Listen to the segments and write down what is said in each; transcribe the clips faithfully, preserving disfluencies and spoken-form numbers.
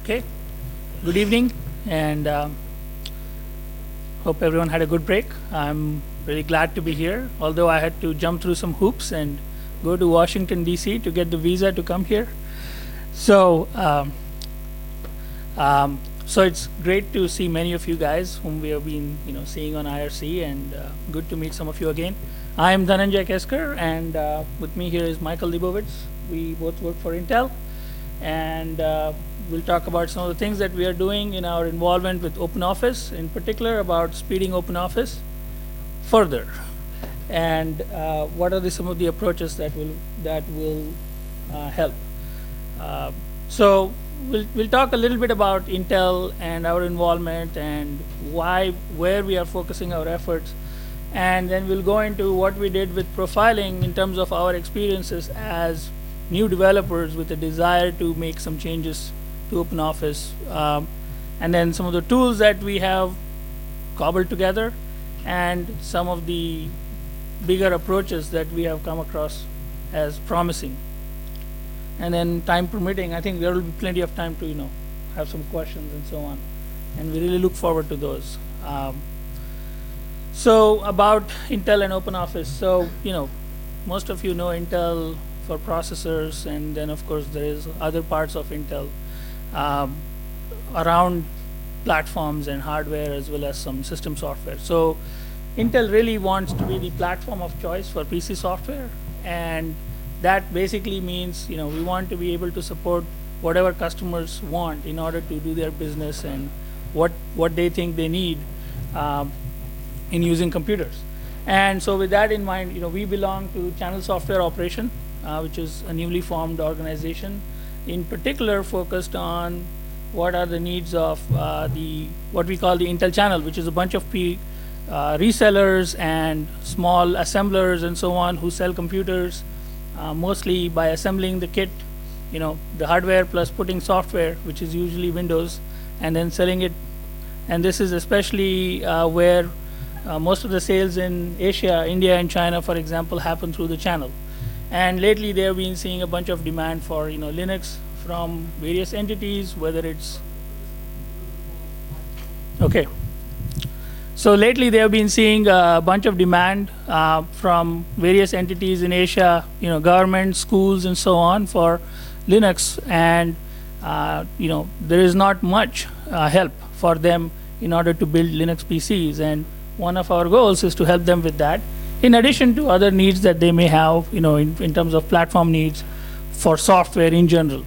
Okay, good evening, and um, hope everyone had a good break. I'm really glad to be here, although I had to jump through some hoops and go to Washington, D C to get the visa to come here. So, um, um, so it's great to see many of you guys whom we have been, you know, seeing on I R C, and uh, good to meet some of you again. I am Dhananjay Keskar, and uh, with me here is Michael Leibowitz. We both work for Intel, and uh, we'll talk about some of the things that we are doing in our involvement with OpenOffice, in particular about speeding OpenOffice further, and uh, what are the, some of the approaches that will that will uh, help. Uh, so we'll we'll talk a little bit about Intel and our involvement and why, where we are focusing our efforts, and then we'll go into what we did with profiling in terms of our experiences as new developers with a desire to make some changes to OpenOffice, um, and then some of the tools that we have cobbled together, and some of the bigger approaches that we have come across as promising. And then, time permitting, I think there will be plenty of time to, you know, have some questions and so on, and we really look forward to those. Um, so about Intel and OpenOffice. So, you know, most of you know Intel for processors, and then of course there is other parts of Intel um, around platforms and hardware, as well as some system software. So Intel really wants to be the platform of choice for P C software, and that basically means, you know, we want to be able to support whatever customers want in order to do their business and what what they think they need um, in using computers. And so with that in mind, you know, we belong to Channel Software Operation, uh, which is a newly formed organization, in particular focused on what are the needs of uh, the what we call the Intel channel, which is a bunch of P, uh, resellers and small assemblers and so on who sell computers, uh, mostly by assembling the kit, you know, the hardware plus putting software, which is usually Windows, and then selling it. And this is especially uh, where uh, most of the sales in Asia, India and China, for example, happen through the channel. And lately they have been seeing a bunch of demand for, you know, Linux from various entities, whether it's okay. So lately they have been seeing a bunch of demand uh, from various entities in Asia, you know, government, schools, and so on for Linux, and uh, you know, there is not much uh, help for them in order to build Linux P Cs, and one of our goals is to help them with that, in addition to other needs that they may have, you know, in, in terms of platform needs for software in general.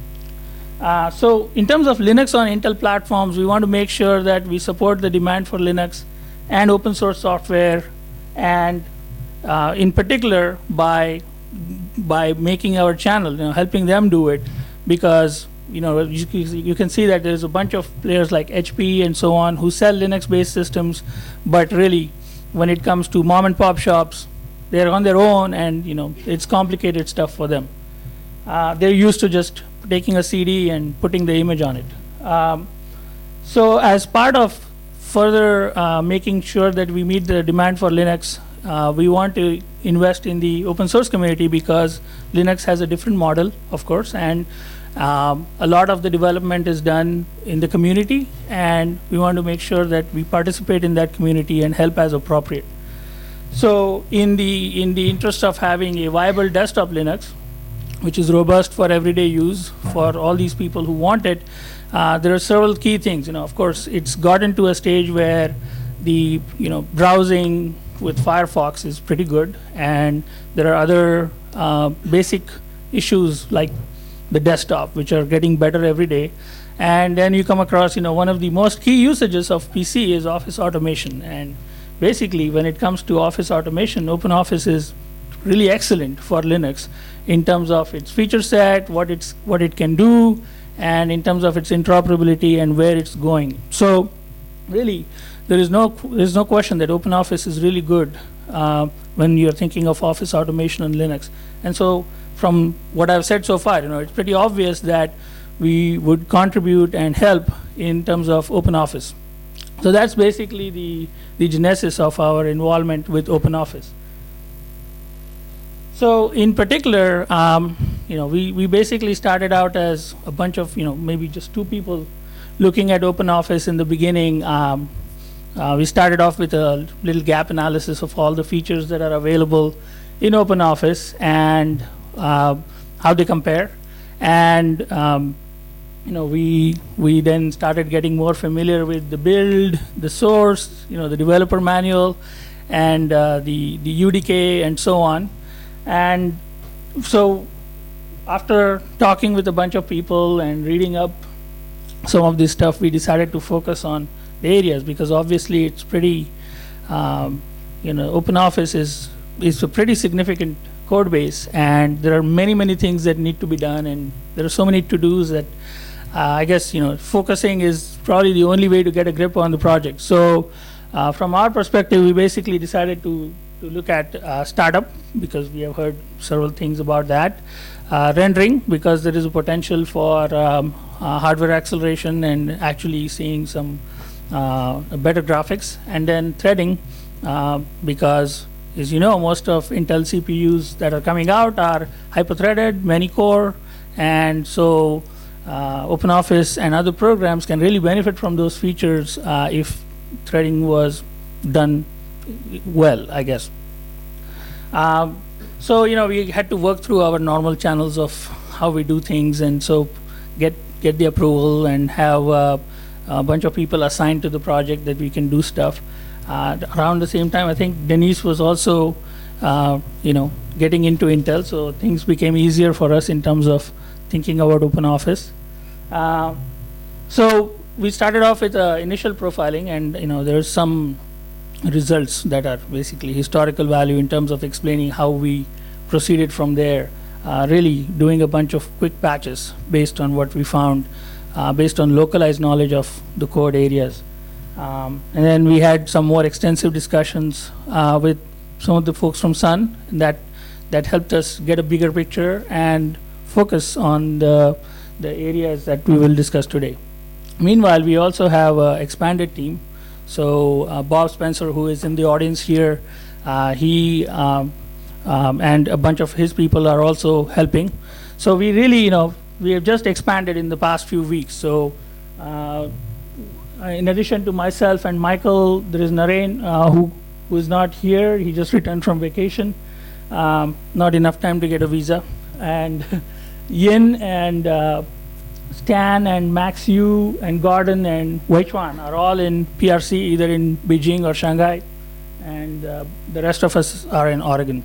Uh, so in terms of Linux on Intel platforms, we want to make sure that we support the demand for Linux and open source software, and uh, in particular by by making our channel, you know, helping them do it, because, you know, you, you can see that there's a bunch of players like H P and so on who sell Linux-based systems, but really, when it comes to mom and pop shops, they're on their own, and, you know, it's complicated stuff for them. Uh, they're used to just taking a C D and putting the image on it. Um, so as part of further uh, making sure that we meet the demand for Linux, uh, we want to invest in the open source community, because Linux has a different model, of course, and um, a lot of the development is done in the community, and we want to make sure that we participate in that community and help as appropriate. So in the in the interest of having a viable desktop Linux, which is robust for everyday use for all these people who want it, uh, there are several key things. You know, of course, it's gotten to a stage where the, you know, browsing with Firefox is pretty good, and there are other uh, basic issues like the desktop, which are getting better every day. And then you come across, you know, one of the most key usages of P C is office automation. And basically, when it comes to office automation, OpenOffice is really excellent for Linux in terms of its feature set, what it's what it can do, and in terms of its interoperability and where it's going. So really, there is no there is no question that OpenOffice is really good uh, when you're thinking of office automation on Linux. And so from what I've said so far, you know, it's pretty obvious that we would contribute and help in terms of OpenOffice. So that's basically the the genesis of our involvement with OpenOffice. So in particular, um, you know, we, we basically started out as a bunch of, you know, maybe just two people looking at OpenOffice in the beginning. Um, uh, we started off with a little gap analysis of all the features that are available in OpenOffice and uh, how they compare. And um, you know, we we then started getting more familiar with the build, the source, you know, the developer manual, and uh, the the U D K and so on. And so, after talking with a bunch of people and reading up some of this stuff, we decided to focus on the areas because obviously it's pretty, um, you know, OpenOffice is is a pretty significant code base, and there are many many things that need to be done, and there are so many to-dos that. Uh, I guess, you know, focusing is probably the only way to get a grip on the project. So uh, from our perspective, we basically decided to, to look at uh, startup because we have heard several things about that. Uh, rendering because there is a potential for um, uh, hardware acceleration and actually seeing some uh, better graphics. And then threading uh, because, as you know, most of Intel C P Us that are coming out are hyper-threaded, many-core, and so Uh, OpenOffice and other programs can really benefit from those features uh, if threading was done well, I guess. Um, so, you know, we had to work through our normal channels of how we do things, and so get get the approval and have uh, a bunch of people assigned to the project that we can do stuff. Uh, around the same time, I think Denise was also, uh, you know, getting into Intel, so things became easier for us in terms of thinking about OpenOffice. Uh, so we started off with uh, initial profiling, and you know there's some results that are basically historical value in terms of explaining how we proceeded from there. Uh, really doing a bunch of quick patches based on what we found, uh, based on localized knowledge of the code areas. Um, and then we had some more extensive discussions uh, with some of the folks from Sun that that helped us get a bigger picture and focus on the, the areas that we will discuss today. Meanwhile, we also have an expanded team. So uh, Bob Spencer, who is in the audience here, uh, he um, um, and a bunch of his people are also helping. So we really, you know, we have just expanded in the past few weeks. So uh, in addition to myself and Michael, there is Naren, uh, who, who is not here. He just returned from vacation. Um, not enough time to get a visa. And Yin and uh, Stan and Max Yu and Gordon and Weichuan are all in P R C, either in Beijing or Shanghai, and uh, the rest of us are in Oregon.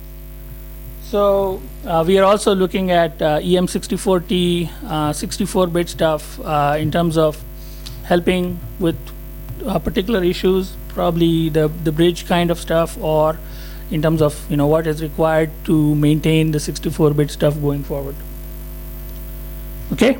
So uh, we are also looking at uh, E M sixty-four T, sixty-four bit uh, stuff uh, in terms of helping with uh, particular issues, probably the, the bridge kind of stuff, or in terms of, you know, what is required to maintain the sixty-four bit stuff going forward. Okay,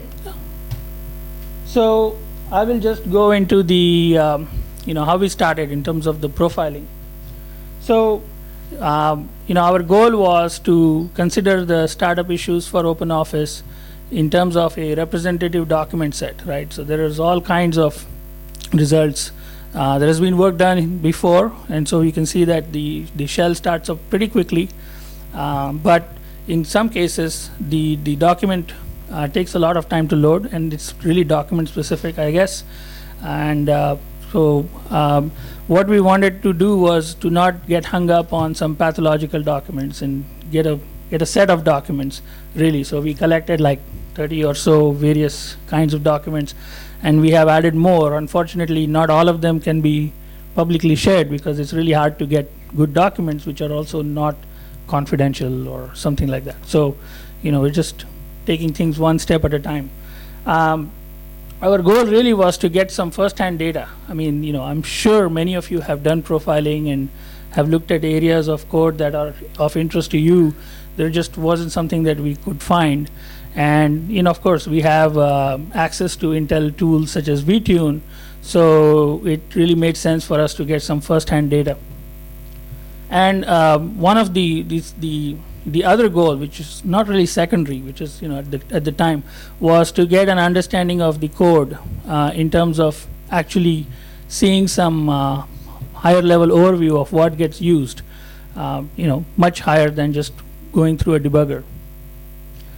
so I will just go into the, um, you know, how we started in terms of the profiling. So, um, you know, our goal was to consider the startup issues for OpenOffice in terms of a representative document set, right? So there is all kinds of results. Uh, there has been work done before, and so you can see that the, the shell starts up pretty quickly. Um, but in some cases, the, the document uh, takes a lot of time to load, and it's really document specific, I guess. And uh, so um, what we wanted to do was to not get hung up on some pathological documents and get a, get a set of documents, really. So we collected like thirty or so various kinds of documents, and we have added more. Unfortunately, not all of them can be publicly shared because it's really hard to get good documents which are also not confidential or something like that. So, you know, we're just taking things one step at a time. Um, our goal really was to get some first-hand data. I mean, you know, I'm sure many of you have done profiling and have looked at areas of code that are of interest to you. There just wasn't something that we could find. And, you know, of course, we have uh, access to Intel tools such as vTune, so it really made sense for us to get some first-hand data. And uh, one of the, the the the other goal, which is not really secondary, which is, you know, at the at the time, was to get an understanding of the code uh, in terms of actually seeing some uh, higher-level overview of what gets used, uh, you know, much higher than just going through a debugger.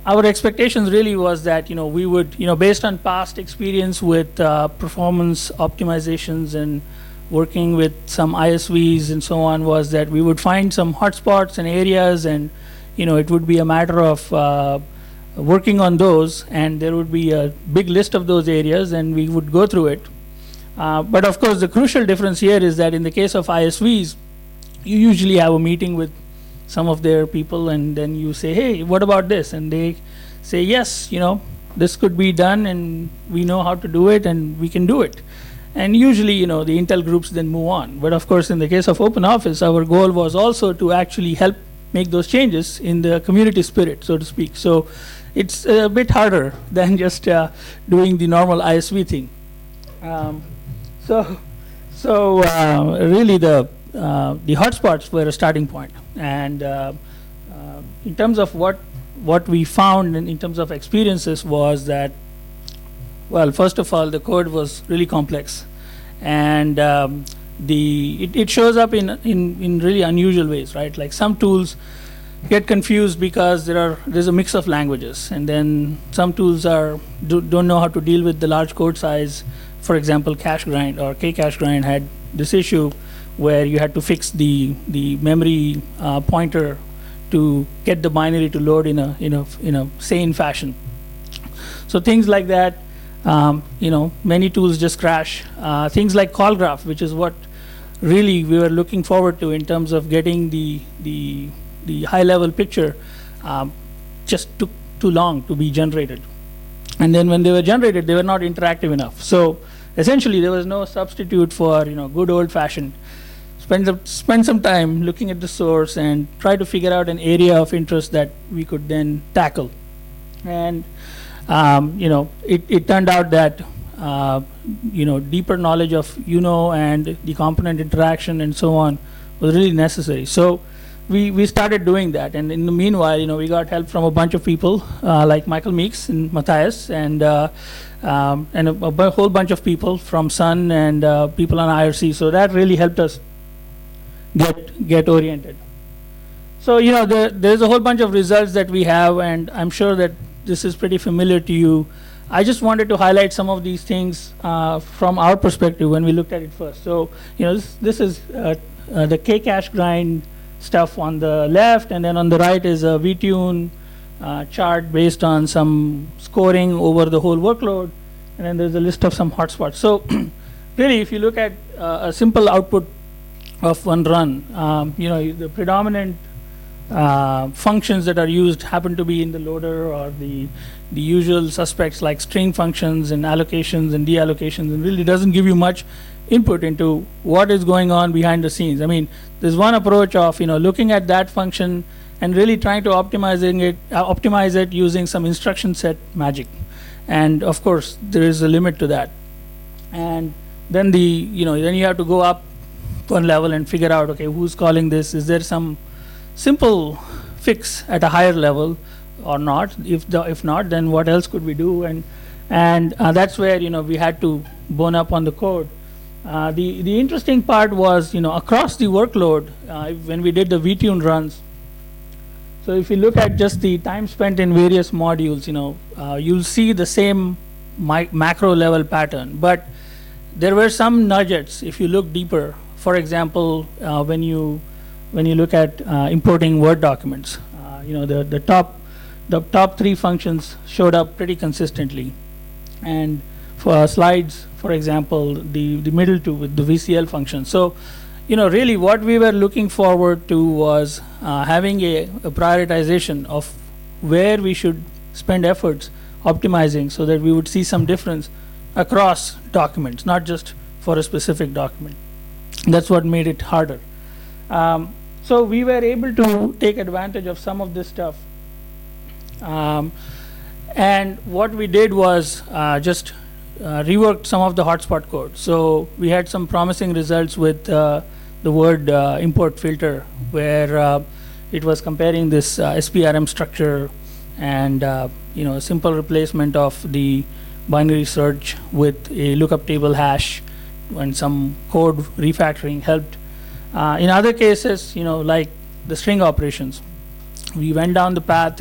our expectations really was that, you know, we would, you know, based on past experience with uh, performance optimizations and working with some I S Vs and so on, was that we would find some hotspots and areas, and, you know, it would be a matter of uh, working on those, and there would be a big list of those areas, and we would go through it. Uh, but of course, the crucial difference here is that in the case of I S Vs, you usually have a meeting with some of their people, and then you say, hey, what about this? And they say, yes, you know, this could be done, and we know how to do it, and we can do it. And usually, you know, the Intel groups then move on. But of course, in the case of OpenOffice, our goal was also to actually help make those changes in the community spirit, so to speak. So it's a bit harder than just uh, doing the normal I S V thing. Um, so so uh, really the, uh, the hotspots were a starting point. And uh, uh, in terms of what, what we found in, in terms of experiences was that, well, first of all, the code was really complex. And um, the it, it shows up in, in, in really unusual ways, right? Like some tools get confused because there are there's a mix of languages, and then some tools are do, don't know how to deal with the large code size. For example, CacheGrind or KCacheGrind had this issue where you had to fix the the memory uh, pointer to get the binary to load in a in a in a sane fashion. So things like that. Um, you know, many tools just crash. Uh, things like CallGraph, which is what really we were looking forward to in terms of getting the the the high-level picture, um, just took too long to be generated. And then when they were generated, they were not interactive enough. So essentially, there was no substitute for, you know, good old-fashioned spend some, spend some time looking at the source and try to figure out an area of interest that we could then tackle. And um, you know, it, it turned out that uh, you know, deeper knowledge of U N O and the component interaction and so on was really necessary. So we we started doing that, and in the meanwhile, you know, we got help from a bunch of people uh, like Michael Meeks and Matthias, and uh, um, and a, a whole bunch of people from Sun and uh, people on I R C. So that really helped us get get oriented. So, you know, there, there's a whole bunch of results that we have, and I'm sure that this is pretty familiar to you. I just wanted to highlight some of these things uh, from our perspective when we looked at it first. So, you know, this, this is uh, uh, the KCacheGrind stuff on the left, and then on the right is a vTune uh, chart based on some scoring over the whole workload, and then there's a list of some hotspots. So really, if you look at uh, a simple output of one run, um, you know, the predominant uh, functions that are used happen to be in the loader, or the the usual suspects like string functions and allocations and deallocations, and really doesn't give you much input into what is going on behind the scenes. I mean, there's one approach of, you know, looking at that function and really trying to optimizing it, uh, optimize it using some instruction set magic. And of course, there is a limit to that. And then the, you know, then you have to go up one level and figure out, okay, who's calling this? Is there some simple fix at a higher level or not? If the, if not, then what else could we do? And and uh, that's where, you know, we had to bone up on the code. Uh, the the interesting part was, you know, across the workload, uh, when we did the vTune runs. So if you look at just the time spent in various modules, you know, uh, you'll see the same macro level pattern, but there were some nuggets if you look deeper. For example, uh, when you when you look at uh, importing Word documents, uh, you know, the the top the top three functions showed up pretty consistently, and for slides, for example, the the middle two with the V C L function. So, you know, really what we were looking forward to was uh, having a, a prioritization of where we should spend efforts optimizing, so that we would see some difference across documents, not just for a specific document. That's what made it harder. Um, so we were able to take advantage of some of this stuff. Um, and what we did was uh, just uh, reworked some of the hotspot code. So we had some promising results with uh, the word uh, import filter, where uh, it was comparing this uh, S P R M structure and uh, you know, a simple replacement of the binary search with a lookup table hash, and some code refactoring helped. Uh, in other cases, you know, like the string operations, we went down the path of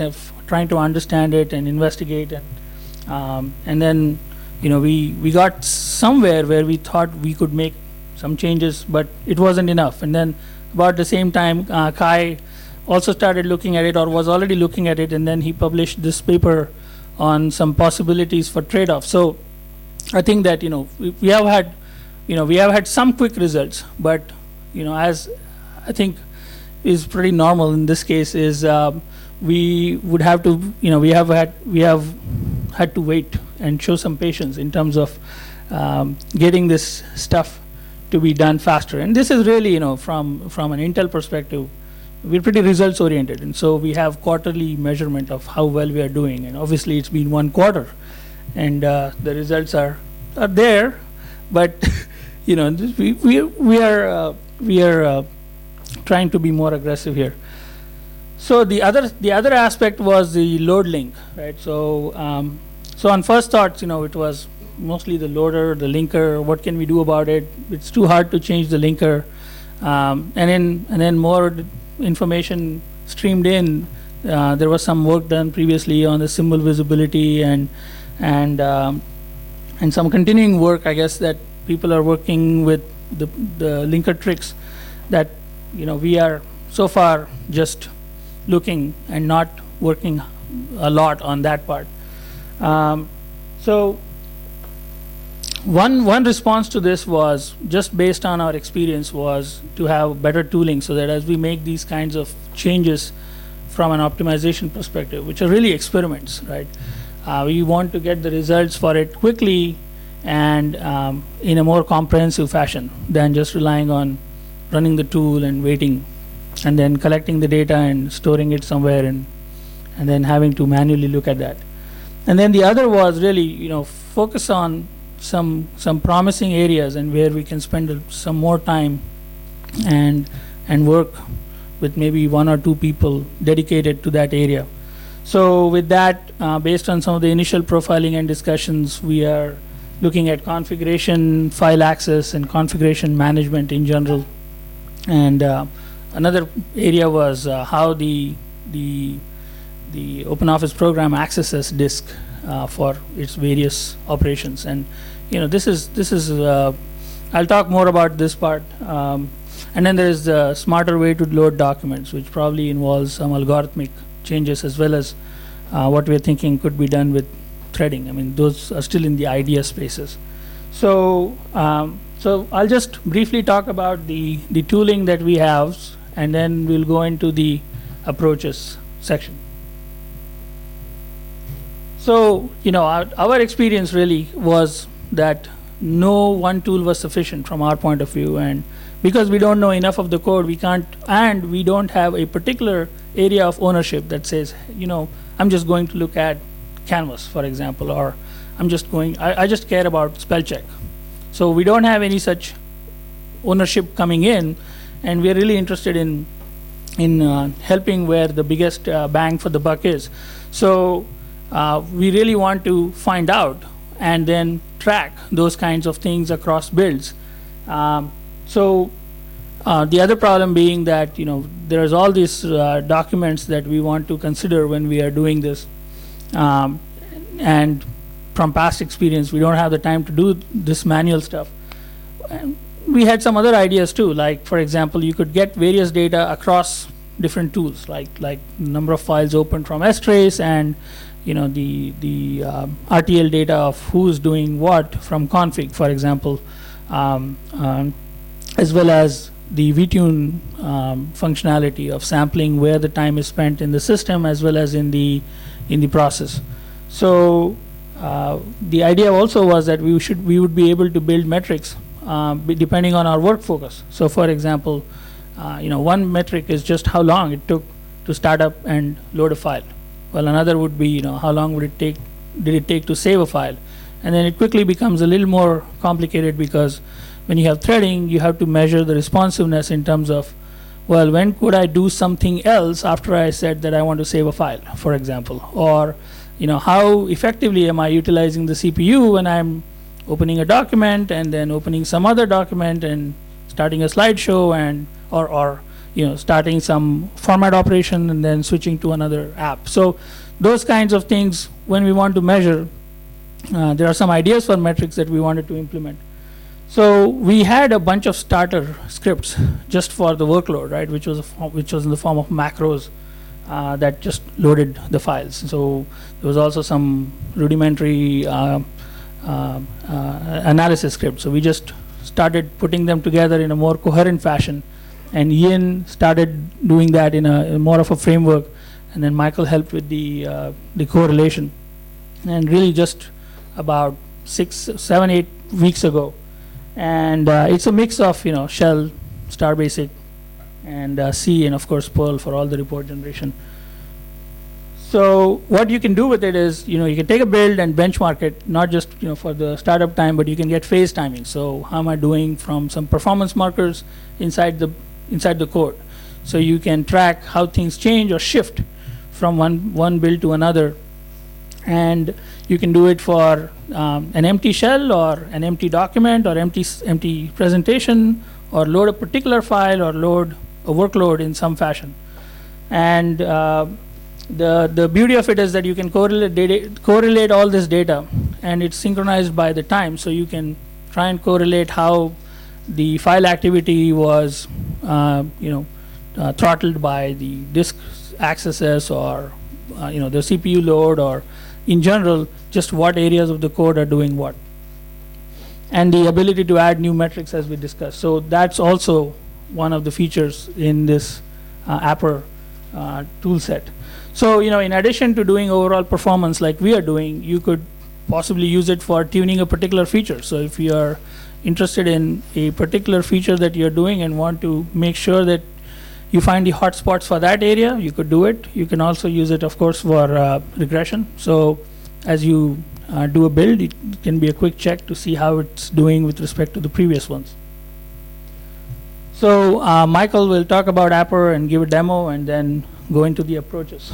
trying to understand it and investigate, and um, and then you know we we got somewhere where we thought we could make some changes, but it wasn't enough. And then about the same time, uh, Kai also started looking at it, or was already looking at it, and then he published this paper on some possibilities for trade-off. So I think that you know we, we have had you know we have had some quick results, but you know as I think is pretty normal in this case is um, we would have to you know we have had we have had to wait and show some patience in terms of um, getting this stuff to be done faster. And this is really you know from from an Intel perspective, we're pretty results oriented, and so we have quarterly measurement of how well we are doing. And obviously it's been one quarter, and uh, the results are are there, but you know this, we we we are uh, we are uh, trying to be more aggressive here. So the other the other aspect was the load link, right? So um, so on first thoughts, you know, it was mostly the loader, the linker. What can we do about it? It's too hard to change the linker, um, and then and then more information streamed in. Uh, there was some work done previously on the symbol visibility and and um, and some continuing work, I guess, that people are working with the the linker tricks that you know we are so far just looking and not working a lot on that part. Um, so one one response to this was, just based on our experience, was to have better tooling, so that as we make these kinds of changes from an optimization perspective, which are really experiments, right? Uh, we want to get the results for it quickly and um, in a more comprehensive fashion than just relying on running the tool and waiting and then collecting the data and storing it somewhere, and and then having to manually look at that. And then the other was really you know focus on some some promising areas and where we can spend a, some more time and and work with maybe one or two people dedicated to that area. So with that, uh, based on some of the initial profiling and discussions, we are looking at configuration, file access, and configuration management in general. And uh, another area was uh, how the the the OpenOffice program accesses disk uh, for its various operations. And you know this is this is uh, I'll talk more about this part. Um, and then there is the smarter way to load documents, which probably involves some algorithmic changes, as well as uh, what we're thinking could be done with threading. I mean, those are still in the idea spaces. So um, so I'll just briefly talk about the the tooling that we have, and then we'll go into the approaches section. So you know our, our experience really was that no one tool was sufficient from our point of view, and because we don't know enough of the code, we can't, and we don't have a particular area of ownership that says, you know, I'm just going to look at Canvas, for example, or I'm just going, I, I just care about spell check. So we don't have any such ownership coming in, and we're really interested in in uh, helping where the biggest uh, bang for the buck is. So uh, we really want to find out and then track those kinds of things across builds. Um, so uh, the other problem being that you know there's all these uh, documents that we want to consider when we are doing this, um, and from past experience we don't have the time to do this manual stuff. And we had some other ideas too, like for example you could get various data across different tools, like like number of files opened from strace, and you know the the um, R T L data of who's doing what from config, for example, um, um, as well as the vTune um, functionality of sampling where the time is spent in the system as well as in the in the process. So uh, the idea also was that we should we would be able to build metrics uh, depending on our work focus. So for example, uh, you know one metric is just how long it took to start up and load a file. Well, another would be you know how long would it take did it take to save a file, and then it quickly becomes a little more complicated, because when you have threading, you have to measure the responsiveness in terms of, well, when could I do something else after I said that I want to save a file, for example, or you know how effectively am I utilizing the C P U when I'm opening a document and then opening some other document and starting a slideshow, and or or you know starting some format operation and then switching to another app. So those kinds of things, when we want to measure, uh, there are some ideas for metrics that we wanted to implement. So we had a bunch of starter scripts just for the workload, right, which was a form, which was in the form of macros uh, that just loaded the files. So there was also some rudimentary uh, uh, uh, analysis script. So we just started putting them together in a more coherent fashion, and Ian started doing that in a in more of a framework, and then Michael helped with the uh, the correlation. And really just about six, seven, eight weeks ago. And uh, it's a mix of, you know, Shell, Starbasic, and uh, C, and of course Perl for all the report generation. So what you can do with it is, you know, you can take a build and benchmark it, not just, you know, for the startup time, but you can get phase timing. So how am I doing from some performance markers inside the inside the code? So you can track how things change or shift from one one build to another. And you can do it for um, an empty shell or an empty document or empty empty presentation, or load a particular file or load a workload in some fashion. And uh, the the beauty of it is that you can correlate data, correlate all this data, and it's synchronized by the time. So you can try and correlate how the file activity was, uh, you know, uh, throttled by the disk accesses, or uh, you know, the C P U load, or in general, just what areas of the code are doing what. And the ability to add new metrics, as we discussed. So that's also one of the features in this uh, Apper uh, tool set. So, you know, in addition to doing overall performance like we are doing, you could possibly use it for tuning a particular feature. So if you are interested in a particular feature that you're doing and want to make sure that you find the hotspots for that area, you could do it. You can also use it, of course, for uh, regression. So as you uh, do a build, it can be a quick check to see how it's doing with respect to the previous ones. So uh, Michael will talk about Apper and give a demo, and then go into the approaches.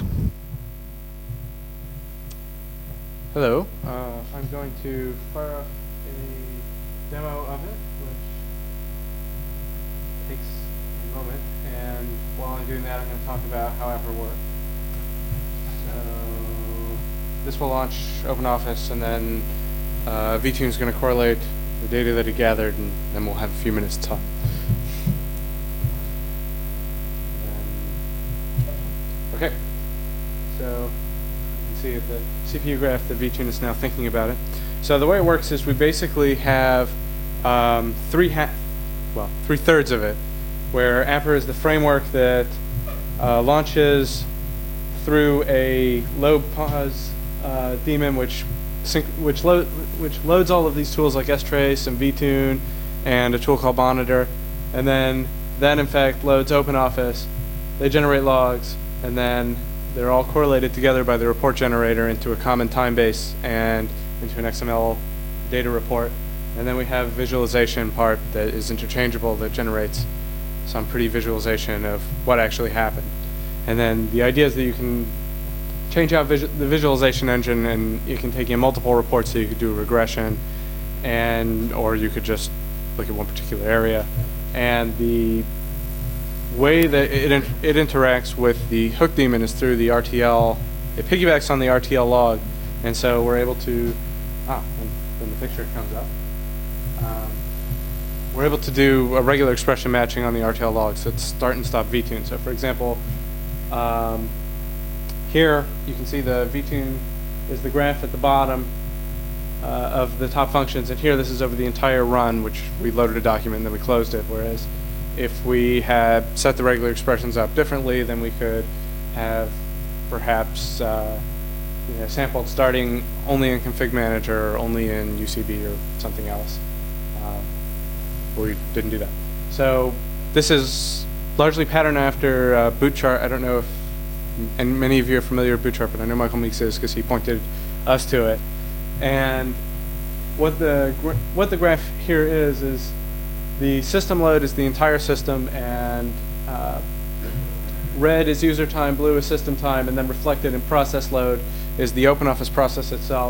Hello. Uh, I'm going to fire up a demo of it, which takes a moment. And while I'm doing that, I'm going to talk about how Apper works. So this will launch OpenOffice, and then uh, vTune is going to correlate the data that it gathered, and then we'll have a few minutes to talk. Okay. So you can see at the C P U graph that vTune is now thinking about it. So the way it works is we basically have um, three ha well three thirds of it, where Apper is the framework that uh, launches through a load pause uh, daemon, which sync which, lo which loads all of these tools like strace and vTune and a tool called Monitor, and then that in fact loads OpenOffice. They generate logs, and then they're all correlated together by the report generator into a common time base and into an X M L data report. And then we have visualization part that is interchangeable, that generates some pretty visualization of what actually happened. And then the idea is that you can change out visu the visualization engine, and you can take in multiple reports, so you could do a regression, and or you could just look at one particular area. And the way that it, in it interacts with the hook daemon is through the R T L. It piggybacks on the R T L log, and so we're able to, ah, when, when the picture comes up, um, we're able to do a regular expression matching on the R T L logs. So it's start and stop vTune. So for example, um, here you can see the vTune is the graph at the bottom uh, of the top functions, and here this is over the entire run, which we loaded a document and then we closed it. Whereas if we had set the regular expressions up differently, then we could have perhaps uh, you know, sampled starting only in Config Manager or only in U C B or something else. Um, we didn't do that. So this is largely patterned after uh, Bootchart. I don't know if and many of you are familiar with Bootchart, but I know Michael Meeks is because he pointed us to it. And what the gr what the graph here is is the system load is the entire system, and uh, red is user time, blue is system time, and then reflected in process load is the OpenOffice process itself.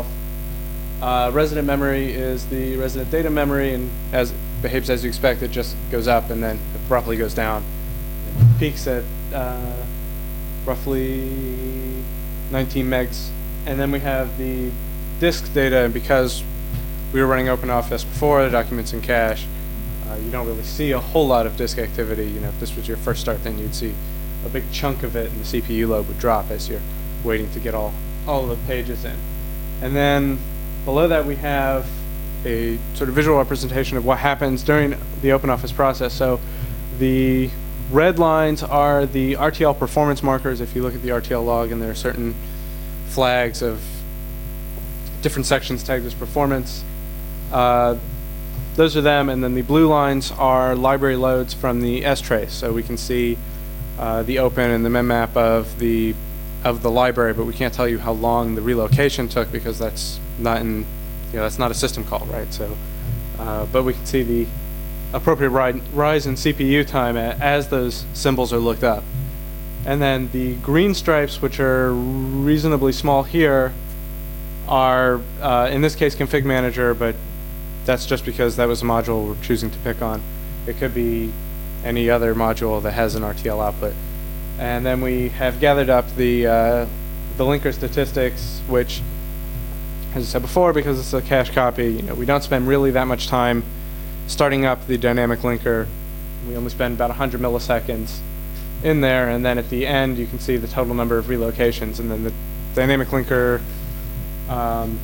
Uh, resident memory is the resident data memory, and as it behaves as you expect, it just goes up and then abruptly goes down. It peaks at uh, roughly nineteen megs. And then we have the disk data, and because we were running OpenOffice before, the documents in cache, uh, you don't really see a whole lot of disk activity. You know, if this was your first start, then you'd see a big chunk of it, and the C P U load would drop as you're waiting to get all, all the pages in. And then below that we have a sort of visual representation of what happens during the OpenOffice process. So the red lines are the R T L performance markers. If you look at the R T L log, and there are certain flags of different sections tagged as performance. Uh, those are them, and then the blue lines are library loads from the strace. So we can see uh, the open and the memmap of the of the library, but we can't tell you how long the relocation took because that's not in, you know, that's not a system call, right? So, uh, but we can see the appropriate ri rise in C P U time a as those symbols are looked up. And then the green stripes, which are reasonably small here, are, uh, in this case, Config Manager, but that's just because that was a module we're choosing to pick on. It could be any other module that has an R T L output. And then we have gathered up the, uh, the linker statistics, which, as I said before, because it's a cache copy, you know, we don't spend really that much time starting up the dynamic linker. We only spend about one hundred milliseconds in there, and then at the end you can see the total number of relocations, and then the dynamic linker um,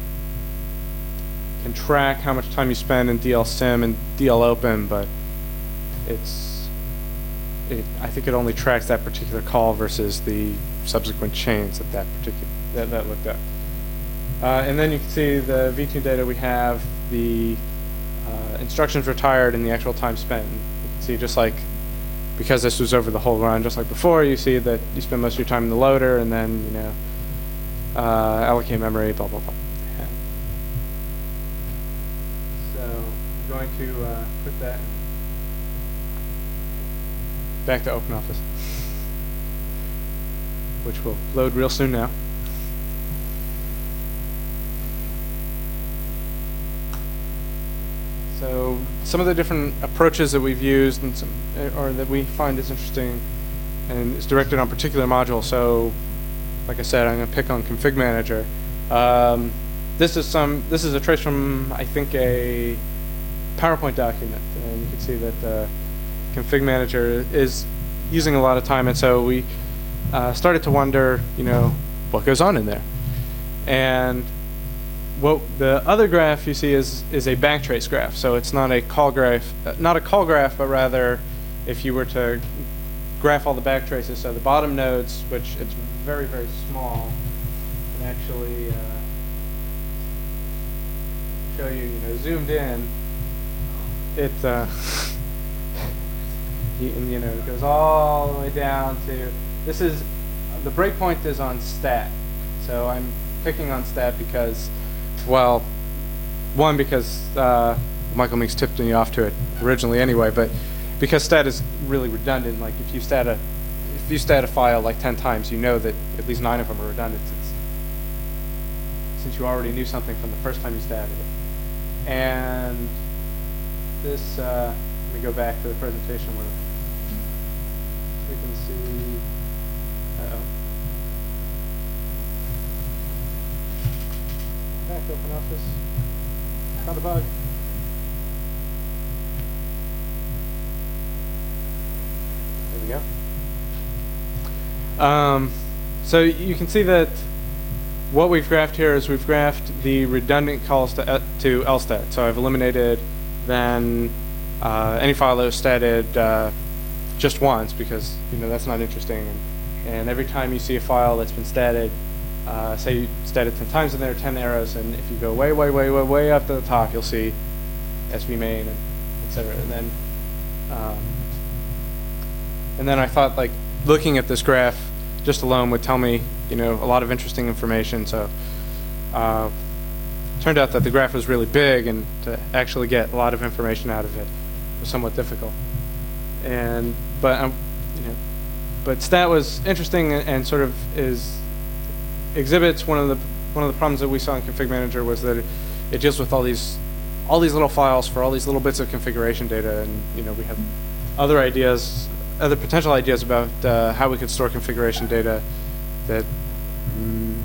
can track how much time you spend in D L sim and D L open, but it's it, I think it only tracks that particular call versus the subsequent chains that that particular that, that looked up. Uh, and then you can see the vTune data. We have the uh, instructions retired and the actual time spent. You can see, just like, because this was over the whole run, just like before, you see that you spend most of your time in the loader, and then, you know, uh, allocate memory, blah, blah, blah. Yeah. So I'm going to uh, put that back to OpenOffice, which will load real soon now. So some of the different approaches that we've used, and some, or that we find is interesting, and is directed on particular modules. So, like I said, I'm going to pick on Config Manager. Um, this is some. This is a trace from, I think, a PowerPoint document, and you can see that uh, Config Manager is using a lot of time, and so we uh, started to wonder, you know, what goes on in there. And what the other graph you see is is a backtrace graph. So it's not a call graph, uh, not a call graph, but rather, if you were to graph all the backtraces, so the bottom nodes, which it's very very small, can actually uh, show you, you know, zoomed in. It uh, you, and, you know, it goes all the way down to, this is the breakpoint is on stat. So I'm picking on stat because, well, one, because uh, Michael Meeks tipped me off to it originally anyway, but because stat is really redundant. Like if you stat a if you stat a file like ten times, you know that at least nine of them are redundant. It's, since you already knew something from the first time you statted it. And this, uh, let me go back to the presentation where we can see. Uh-oh. Back to OpenOffice. Found a bug. There we go. Um, so you can see that what we've graphed here is we've graphed the redundant calls to, uh, to lstat. So I've eliminated then uh, any file that was statted uh, just once, because you know that's not interesting. And, and every time you see a file that's been statted, Uh, say you stat it ten times and there are ten arrows, and if you go way, way, way, way, way up to the top, you'll see S V main, and et cetera. And then, um, and then I thought, like, looking at this graph just alone would tell me, you know, a lot of interesting information. So, uh, turned out that the graph was really big, and to actually get a lot of information out of it was somewhat difficult. And but um, you know, but stat was interesting, and, and sort of is. Exhibits one of the one of the problems that we saw in Config Manager was that it, it deals with all these all these little files for all these little bits of configuration data, and you know we have other ideas, other potential ideas about uh, how we could store configuration data that mm,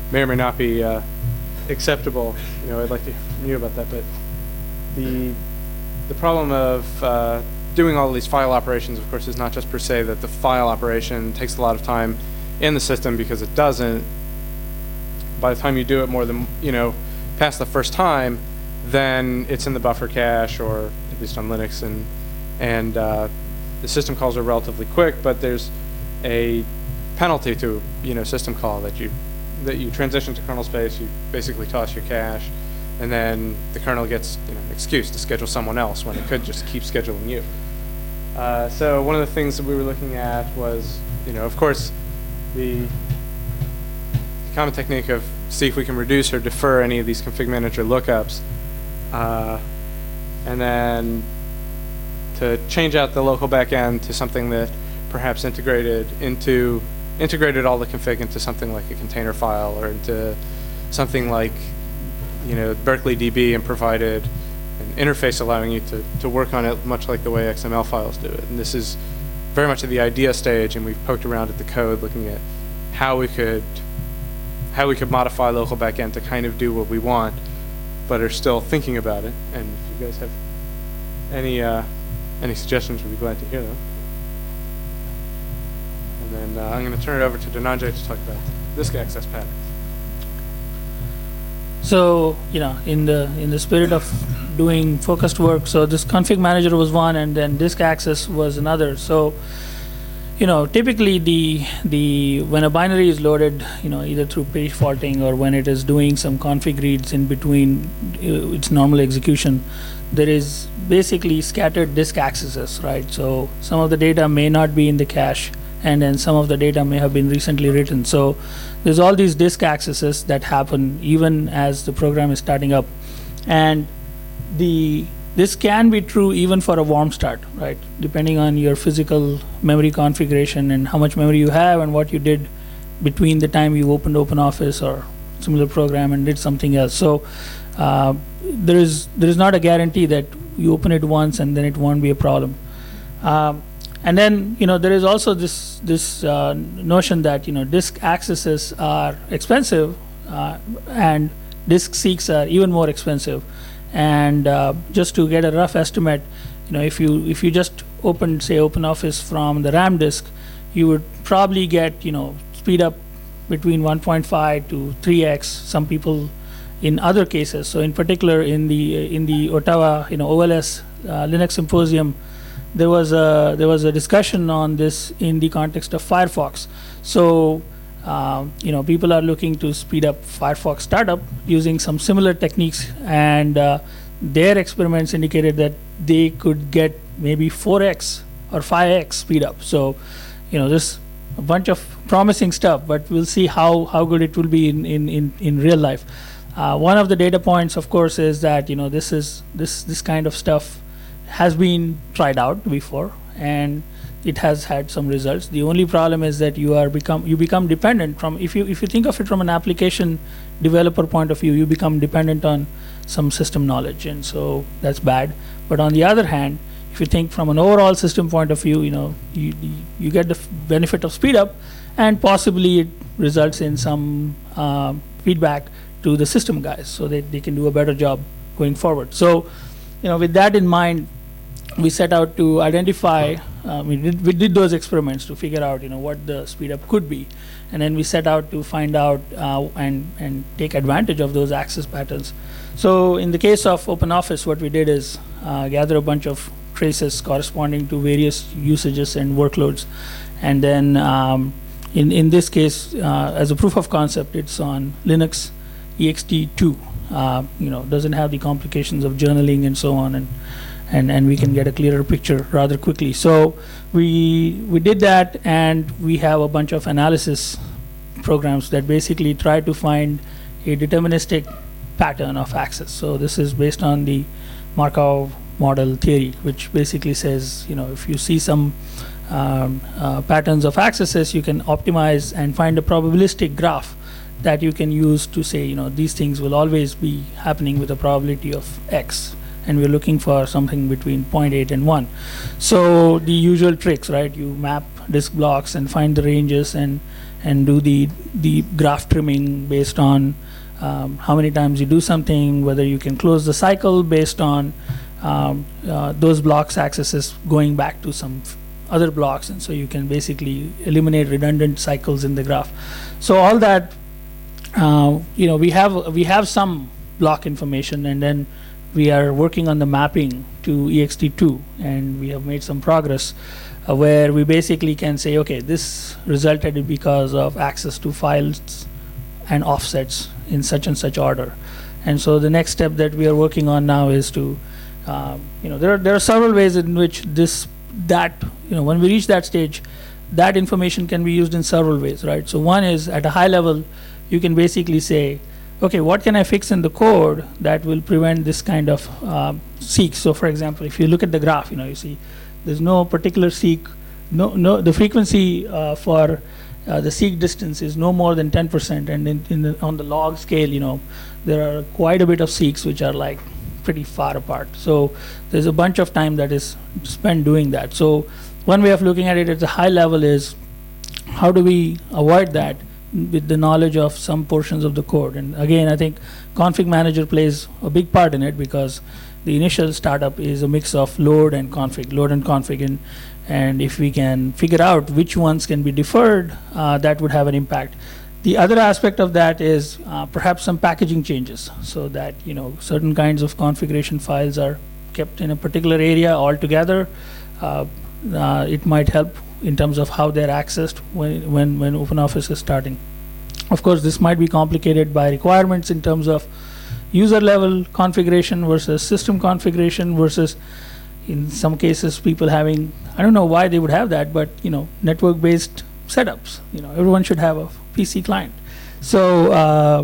may or may not be uh, acceptable. You know, I'd like to hear from you about that. But the the problem of uh, doing all of these file operations, of course, is not just per se that the file operation takes a lot of time in the system, because it doesn't. By the time you do it more than, you know, past the first time, then it's in the buffer cache, or at least on Linux, and and uh, the system calls are relatively quick, but there's a penalty to, you know, system call that you that you transition to kernel space. You basically toss your cache, and then the kernel gets, you know, an excuse to schedule someone else when it could just keep scheduling you. Uh, so one of the things that we were looking at was, you know, of course, the common technique of see if we can reduce or defer any of these config manager lookups, uh, and then to change out the local backend to something that perhaps integrated into integrated all the config into something like a container file, or into something like, you know, Berkeley D B, and provided an interface allowing you to, to work on it much like the way X M L files do it. And this is very much at the idea stage, and we've poked around at the code looking at how we could how we could modify local backend to kind of do what we want, but are still thinking about it. And if you guys have any uh, any suggestions, we'd be glad to hear them. And then uh, I'm going to turn it over to Dhananjay to talk about disk access patterns. So, you know, in the in the spirit of doing focused work, so this config manager was one, and then disk access was another. So, you know, typically the the when a binary is loaded, you know, either through page faulting or when it is doing some config reads in between uh, its normal execution, there is basically scattered disk accesses, right? So some of the data may not be in the cache, and then some of the data may have been recently written. So there's all these disk accesses that happen even as the program is starting up, and the this can be true even for a warm start, right? Depending on your physical memory configuration and how much memory you have and what you did between the time you opened OpenOffice or similar program and did something else. So uh, there is there is not a guarantee that you open it once and then it won't be a problem. Um, and then, you know, there is also this this uh, notion that, you know, disk accesses are expensive uh, and disk seeks are even more expensive. And uh, just to get a rough estimate, you know, if you if you just opened, say, OpenOffice from the RAM disk, you would probably get, you know, speed up between one point five to three x. Some people in other cases. So in particular, in the in the Ottawa, you know, O L S uh, Linux Symposium, there was a there was a discussion on this in the context of Firefox. So Um, you know, people are looking to speed up Firefox startup using some similar techniques, and uh, their experiments indicated that they could get maybe four x or five x speed up. So, you know, there's a bunch of promising stuff, but we'll see how, how good it will be in, in, in, in real life. Uh, one of the data points, of course, is that, you know, this is this this kind of stuff has been tried out before, and it has had some results. The only problem is that you are become you become dependent from if you if you think of it from an application developer point of view, you become dependent on some system knowledge, and so that's bad. But on the other hand, if you think from an overall system point of view, you know, you you get the f benefit of speed up, and possibly it results in some uh, feedback to the system guys, so that they can do a better job going forward. So, you know, with that in mind, we set out to identify. Uh, we did we did those experiments to figure out, you know, what the speed up could be, and then we set out to find out uh, and and take advantage of those access patterns. So in the case of OpenOffice, what we did is uh, gather a bunch of traces corresponding to various usages and workloads, and then um, in in this case, uh, as a proof of concept, it's on Linux E X T two. Uh, you know, doesn't have the complications of journaling and so on, and and and we can get a clearer picture rather quickly. So we we did that, and we have a bunch of analysis programs that basically try to find a deterministic pattern of access. So this is based on the Markov model theory, which basically says, you know, if you see some um, uh, patterns of accesses, you can optimize and find a probabilistic graph that you can use to say, you know, these things will always be happening with a probability of X. And we're looking for something between zero point eight and one. So the usual tricks, right? You map disk blocks and find the ranges and and do the the graph trimming based on um, how many times you do something, whether you can close the cycle based on um, uh, those blocks accesses going back to some f- other blocks, and so you can basically eliminate redundant cycles in the graph. So all that, uh, you know, we have we have some block information, and then we are working on the mapping to E X T two, and we have made some progress uh, where we basically can say, okay, this resulted because of access to files and offsets in such and such order. And so the next step that we are working on now is to, um, you know, there are there are several ways in which this that you know when we reach that stage, that information can be used in several ways, right? So one is at a high level, you can basically say, okay, what can I fix in the code that will prevent this kind of um, seek? So for example, if you look at the graph, you know, you see there's no particular seek, no, no, the frequency uh, for uh, the seek distance is no more than ten percent, and in, in the, on the log scale, you know, there are quite a bit of seeks which are like pretty far apart. So there's a bunch of time that is spent doing that. So one way of looking at it at the high level is, how do we avoid that with the knowledge of some portions of the code? And again, I think config manager plays a big part in it, because the initial startup is a mix of load and config, load and config, and, and if we can figure out which ones can be deferred, uh, that would have an impact. The other aspect of that is uh, perhaps some packaging changes, so that you know certain kinds of configuration files are kept in a particular area altogether. Uh, uh, it might help in terms of how they're accessed when, when, when OpenOffice is starting. Of course, this might be complicated by requirements in terms of user level configuration versus system configuration versus, in some cases, people having, I don't know why they would have that, but you know, network-based setups. You know, everyone should have a P C client. So uh,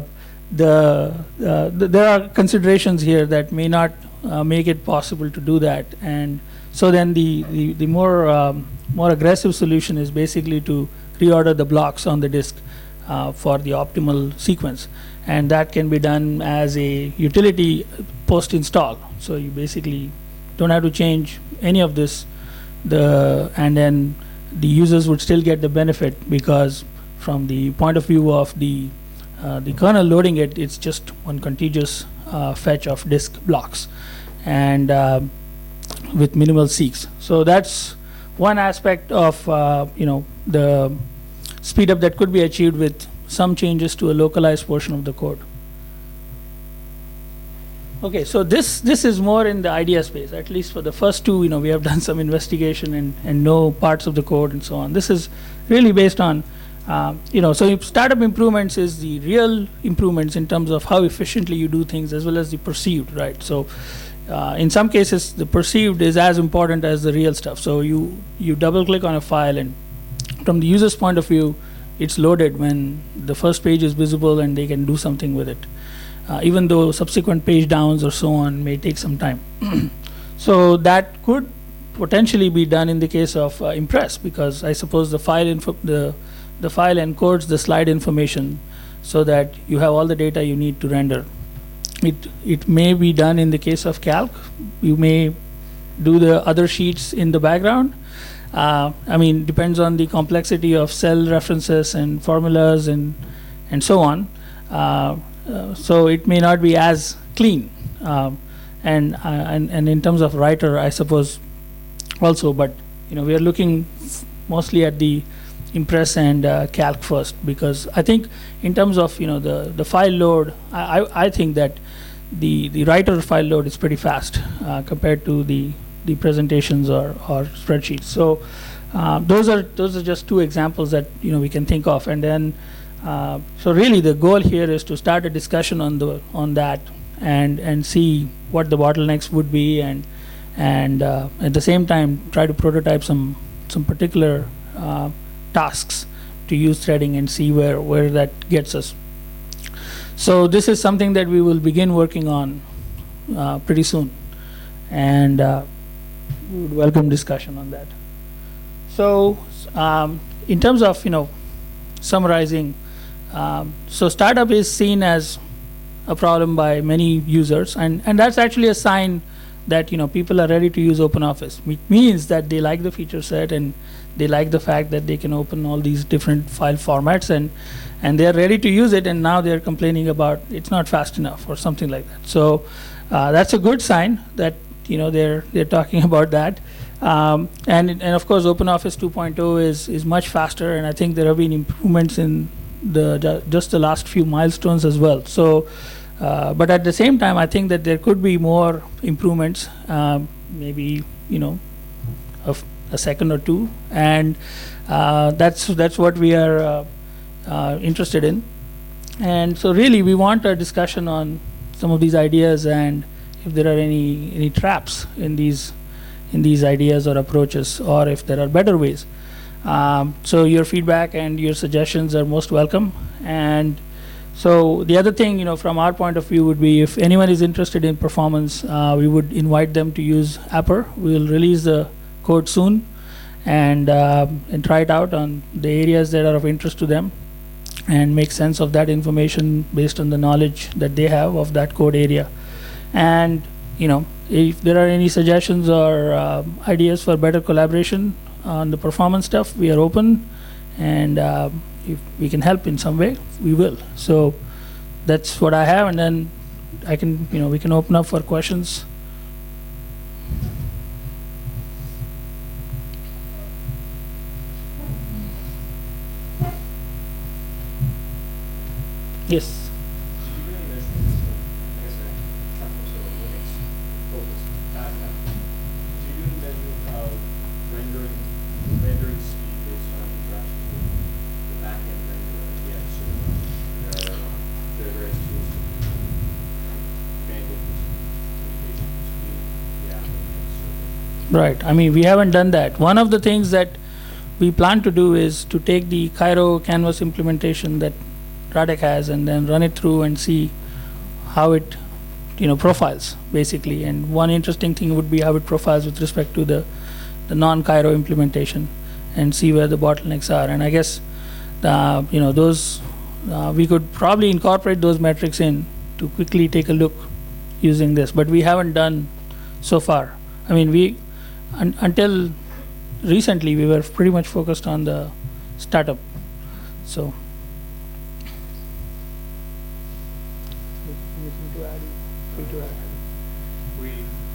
the, uh, th there are considerations here that may not uh, make it possible to do that, and so then the the, the more um, more aggressive solution is basically to reorder the blocks on the disk uh, for the optimal sequence, and that can be done as a utility post-install. So you basically don't have to change any of this, the and then the users would still get the benefit, because from the point of view of the uh, the kernel loading it, it's just one contiguous uh, fetch of disk blocks, and uh, with minimal seeks. So that's one aspect of uh, you know the speed up that could be achieved with some changes to a localized portion of the code. Okay, so this this is more in the idea space. At least for the first two, you know, we have done some investigation and and know parts of the code and so on. This is really based on uh, you know, so if startup improvements is the real improvements in terms of how efficiently you do things, as well as the perceived, right? So uh, in some cases, the perceived is as important as the real stuff. So you you double click on a file, and from the user's point of view, it's loaded when the first page is visible and they can do something with it. Uh, even though subsequent page downs or so on may take some time. So that could potentially be done in the case of uh, Impress, because I suppose the file info the the file encodes the slide information so that you have all the data you need to render. It it may be done in the case of Calc. You may do the other sheets in the background. Uh, I mean, depends on the complexity of cell references and formulas and and so on. Uh, Uh, so it may not be as clean, um, and, uh, and and in terms of writer, I suppose also. But you know, we are looking mostly at the Impress and uh, Calc first, because I think in terms of you know the the file load, I I, I think that the the writer file load is pretty fast uh, compared to the the presentations or or spreadsheets. So uh, those are those are just two examples that you know we can think of, and then. Uh, so really the goal here is to start a discussion on the on that and and see what the bottlenecks would be, and and uh, at the same time try to prototype some some particular uh, tasks to use threading and see where where that gets us. So this is something that we will begin working on uh, pretty soon, and uh, we would welcome discussion on that. So um, in terms of you know summarizing. Um, so startup is seen as a problem by many users, and, and that's actually a sign that you know people are ready to use OpenOffice. It means that they like the feature set and they like the fact that they can open all these different file formats, and and they are ready to use it. And now they are complaining about it's not fast enough or something like that. So uh, that's a good sign that you know they're they're talking about that. Um, and and of course, OpenOffice two point oh is is much faster, and I think there have been improvements in the, the just the last few milestones as well. So. Uh, but at the same time, I think that there could be more improvements, um, maybe you know, of a second or two, and uh, that's that's what we are uh, uh, interested in. And so, really, we want a discussion on some of these ideas, and if there are any any traps in these in these ideas or approaches, or if there are better ways. Um, so, your feedback and your suggestions are most welcome. And so the other thing, you know, from our point of view would be if anyone is interested in performance, uh, we would invite them to use Apper. We will release the code soon and, uh, and try it out on the areas that are of interest to them and make sense of that information based on the knowledge that they have of that code area. And, you know, if there are any suggestions or uh, ideas for better collaboration on the performance stuff, we are open. And uh, if we can help in some way, we will. So that's what I have, and then I can, you know, we can open up for questions. Yes. Right. I mean, we haven't done that. One of the things that we plan to do is to take the Cairo Canvas implementation that Radek has and then run it through and see how it, you know, profiles basically. And one interesting thing would be how it profiles with respect to the, the non-Cairo implementation and see where the bottlenecks are. And I guess, the, you know, those uh, we could probably incorporate those metrics in to quickly take a look using this, but we haven't done so far. I mean, we. Un until recently, we were pretty much focused on the startup. So, we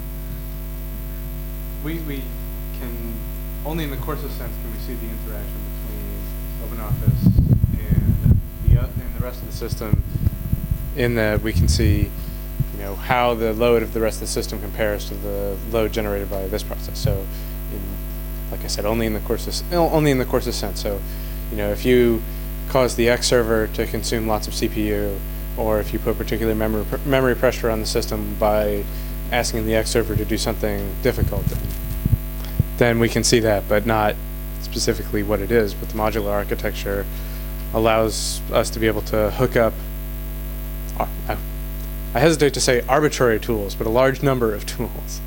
we we can only in the courses sense can we see the interaction between OpenOffice and the uh, and the rest of the system. In that we can see. You know, how the load of the rest of the system compares to the load generated by this process. So, in, like I said, only in the courses, only in the courses sense. So, you know, if you cause the X server to consume lots of C P U, or if you put particular memory pr memory pressure on the system by asking the X server to do something difficult, then, then we can see that, but not specifically what it is. But the modular architecture allows us to be able to hook up. Uh, I hesitate to say arbitrary tools, but a large number of tools.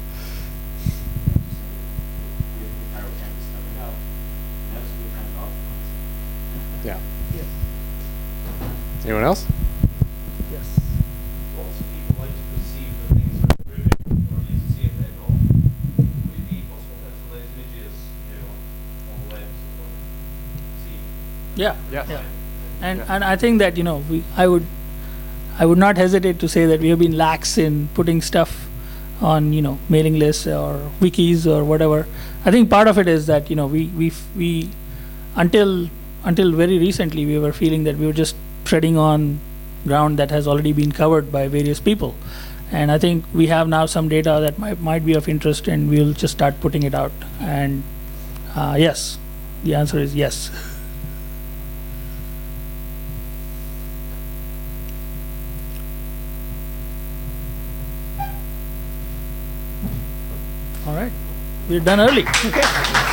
Yeah. Yes. Anyone else? Yes. Lots of people like to perceive that things are improving, or at least see if they're not. Would it be possible to have some of those images, you know, on the web, sort of see? Yeah. Yes. Yeah. And Yeah. and I think that you know we I would. I would not hesitate to say that we have been lax in putting stuff on, you know, mailing lists or wikis or whatever. I think part of it is that, you know, we we we until until very recently we were feeling that we were just treading on ground that has already been covered by various people, and I think we have now some data that might might be of interest, and we'll just start putting it out. And uh, yes, the answer is yes. All right, we're done early. Okay.